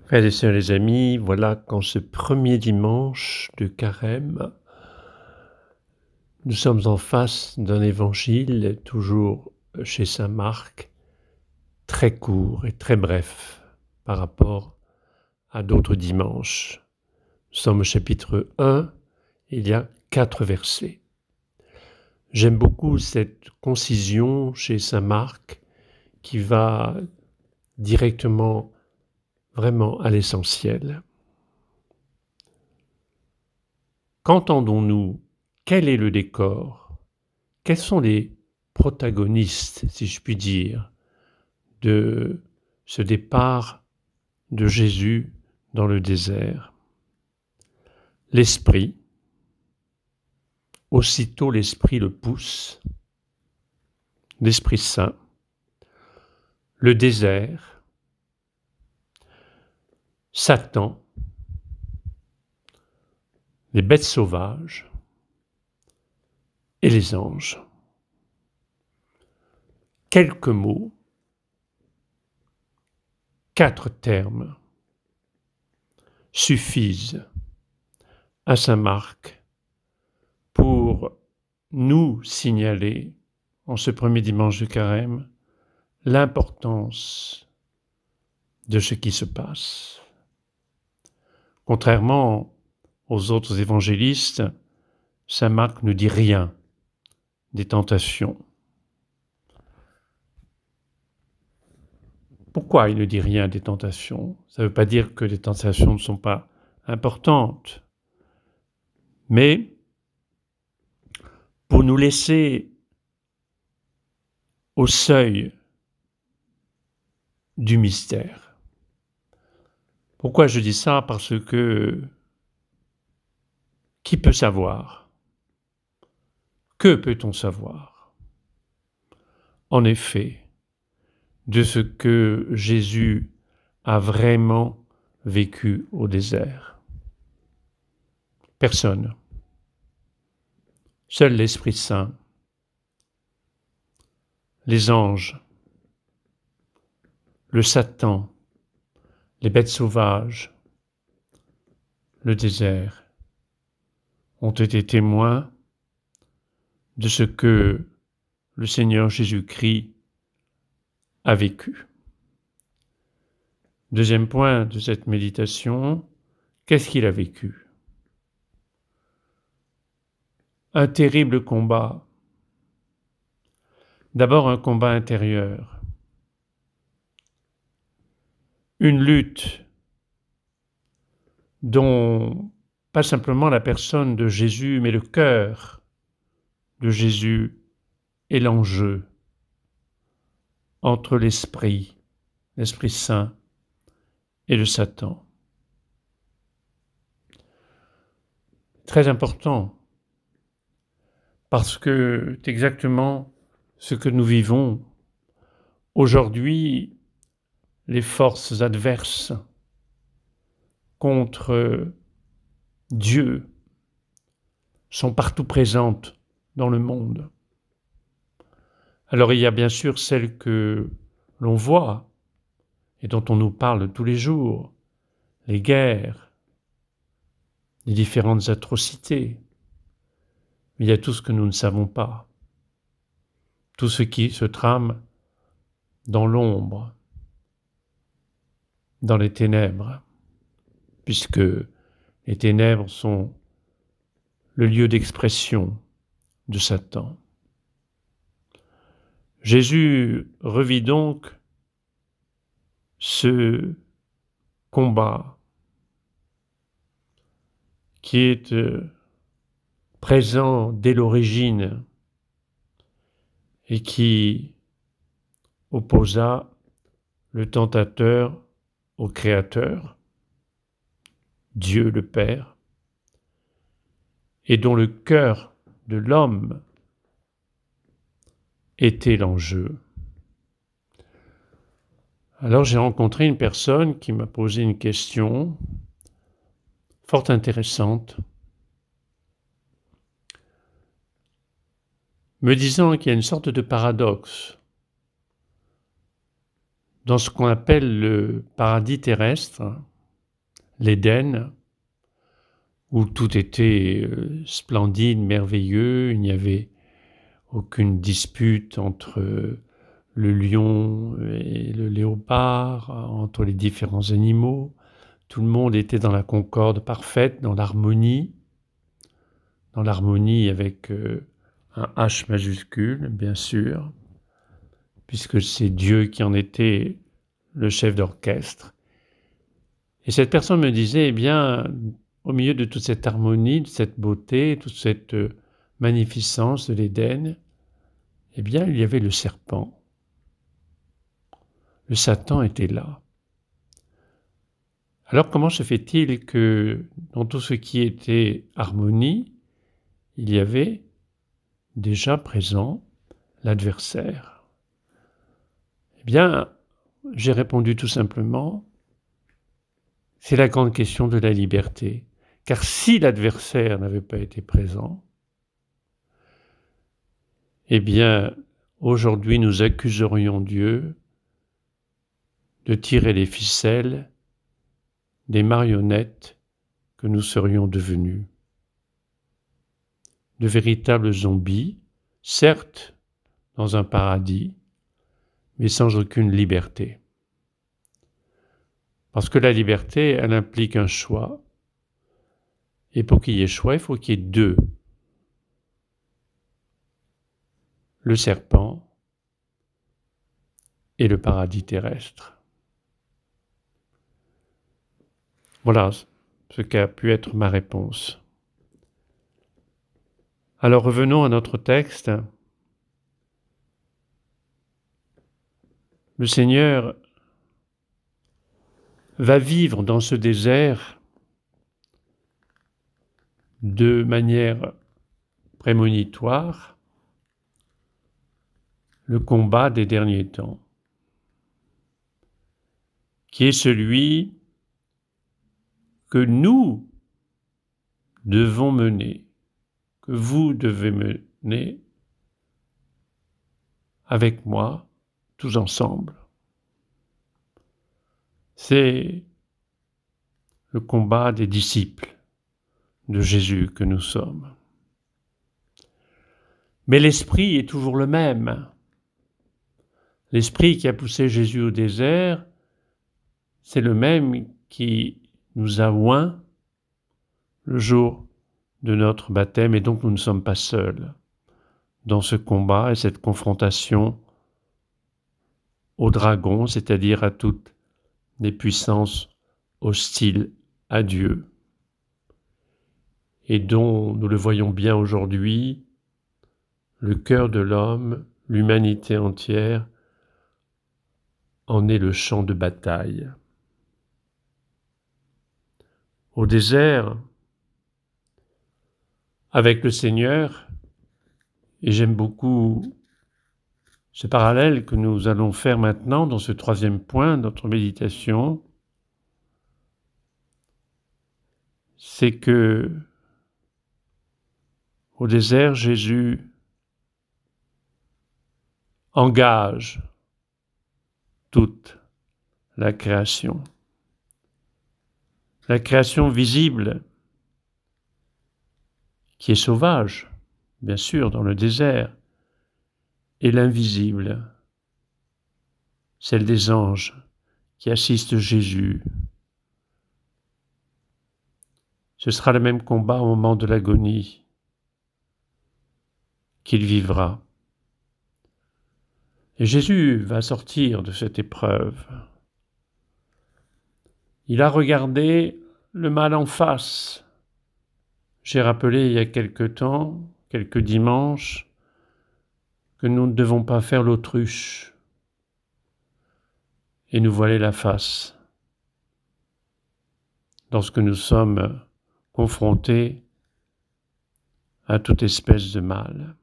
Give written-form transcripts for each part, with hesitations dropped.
Frères et sœurs, les amis, voilà qu'en ce premier dimanche de Carême, nous sommes en face d'un évangile, toujours chez saint Marc, très court et très bref par rapport à d'autres dimanches. Nous sommes au chapitre 1, il y a 4 versets. J'aime beaucoup cette concision chez saint Marc qui va directement, vraiment à l'essentiel. Qu'entendons-nous? Quel est le décor? Quels sont les protagonistes, si je puis dire, de ce départ de Jésus dans le désert? L'Esprit, aussitôt l'Esprit le pousse, l'Esprit Saint, le désert, Satan, les bêtes sauvages et les anges. Quelques mots, 4 termes suffisent à saint Marc pour nous signaler, en ce premier dimanche de Carême, l'importance de ce qui se passe. Contrairement aux autres évangélistes, saint Marc ne dit rien des tentations. Pourquoi il ne dit rien des tentations? Ça ne veut pas dire que les tentations ne sont pas importantes, mais pour nous laisser au seuil du mystère. Pourquoi je dis ça? Parce que qui peut savoir? Que peut-on savoir? En effet, de ce que Jésus a vraiment vécu au désert. Personne. Seul l'Esprit Saint, les anges, le Satan, les bêtes sauvages, le désert ont été témoins de ce que le Seigneur Jésus-Christ a vécu. Deuxième point de cette méditation, qu'est-ce qu'il a vécu? Un terrible combat. D'abord un combat intérieur. Une lutte dont pas simplement la personne de Jésus, mais le cœur de Jésus est l'enjeu entre l'Esprit Saint et le Satan. Très important, parce que c'est exactement ce que nous vivons aujourd'hui, les forces adverses contre Dieu sont partout présentes dans le monde. Alors il y a bien sûr celles que l'on voit et dont on nous parle tous les jours, les guerres, les différentes atrocités. Mais il y a tout ce que nous ne savons pas, tout ce qui se trame dans l'ombre, dans les ténèbres, puisque les ténèbres sont le lieu d'expression de Satan. Jésus revit donc ce combat qui est présent dès l'origine et qui opposa le tentateur au Créateur, Dieu le Père, et dont le cœur de l'homme était l'enjeu. Alors j'ai rencontré une personne qui m'a posé une question fort intéressante, me disant qu'il y a une sorte de paradoxe dans ce qu'on appelle le paradis terrestre l'Éden, où tout était splendide, merveilleux, il n'y avait aucune dispute entre le lion et le léopard, entre les différents animaux. Tout le monde était dans la concorde parfaite, dans l'harmonie avec un H majuscule, bien sûr, puisque c'est Dieu qui en était le chef d'orchestre. Et cette personne me disait, eh bien, au milieu de toute cette harmonie, de cette beauté, toute cette magnificence de l'Éden, eh bien, il y avait le serpent. Le Satan était là. Alors comment se fait-il que dans tout ce qui était harmonie, il y avait déjà présent l'adversaire? Eh bien, j'ai répondu tout simplement, c'est la grande question de la liberté. Car si l'adversaire n'avait pas été présent, eh bien, aujourd'hui, nous accuserions Dieu de tirer les ficelles des marionnettes que nous serions devenus. De véritables zombies, certes, dans un paradis, mais sans aucune liberté. Parce que la liberté, elle implique un choix. Et pour qu'il y ait choix, il faut qu'il y ait deux. Le serpent et le paradis terrestre. Voilà ce qu'a pu être ma réponse. Alors revenons à notre texte. Le Seigneur va vivre dans ce désert de manière prémonitoire le combat des derniers temps, qui est celui que nous devons mener, que vous devez mener avec moi, tous ensemble. C'est le combat des disciples de Jésus que nous sommes. Mais l'esprit est toujours le même. L'esprit qui a poussé Jésus au désert, c'est le même qui nous a oints le jour de notre baptême, et donc nous ne sommes pas seuls dans ce combat et cette confrontation au dragon, c'est-à-dire à toutes les puissances hostiles à Dieu, et dont nous le voyons bien aujourd'hui, le cœur de l'homme, l'humanité entière, en est le champ de bataille. Au désert, avec le Seigneur, et j'aime beaucoup ce parallèle que nous allons faire maintenant dans ce troisième point de notre méditation, c'est que au désert, Jésus engage toute la création. La création visible, qui est sauvage, bien sûr, dans le désert, et l'invisible, celle des anges qui assistent Jésus. Ce sera le même combat au moment de l'agonie qu'il vivra. Et Jésus va sortir de cette épreuve. Il a regardé le mal en face. J'ai rappelé il y a quelque temps, quelques dimanches, que nous ne devons pas faire l'autruche et nous voiler la face lorsque nous sommes confrontés à toute espèce de mal.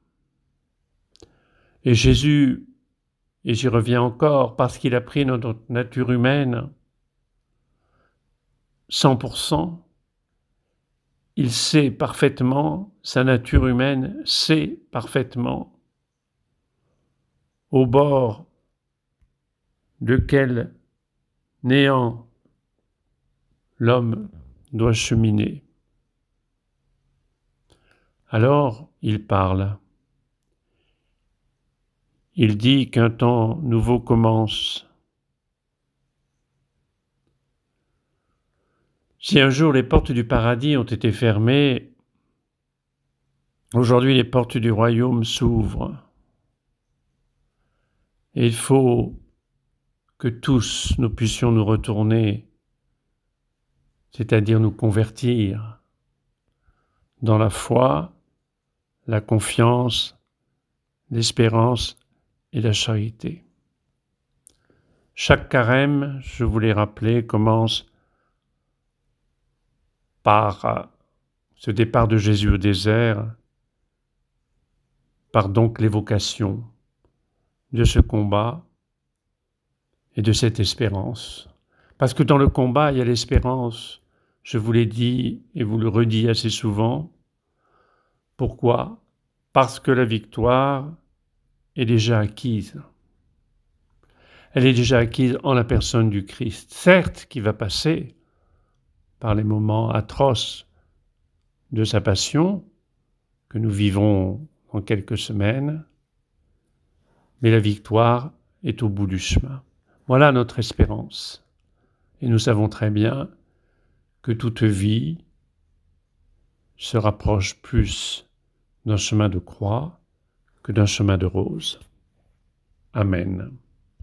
Et Jésus, et j'y reviens encore, parce qu'il a pris notre nature humaine 100%, il sait parfaitement, sa nature humaine sait parfaitement au bord de quel néant l'homme doit cheminer. Alors il parle. Il dit qu'un temps nouveau commence. Si un jour les portes du paradis ont été fermées, aujourd'hui les portes du royaume s'ouvrent. Et il faut que tous nous puissions nous retourner, c'est-à-dire nous convertir dans la foi, la confiance, l'espérance et la charité. Chaque carême, je vous l'ai rappelé, commence par ce départ de Jésus au désert, par donc l'évocation de ce combat et de cette espérance. Parce que dans le combat, il y a l'espérance. Je vous l'ai dit et vous le redis assez souvent. Pourquoi ? Parce que la victoire est déjà acquise. Elle est déjà acquise en la personne du Christ, certes qui va passer par les moments atroces de sa passion que nous vivrons dans quelques semaines, mais la victoire est au bout du chemin. Voilà notre espérance. Et nous savons très bien que toute vie se rapproche plus d'un chemin de croix que d'un chemin de rose. Amen.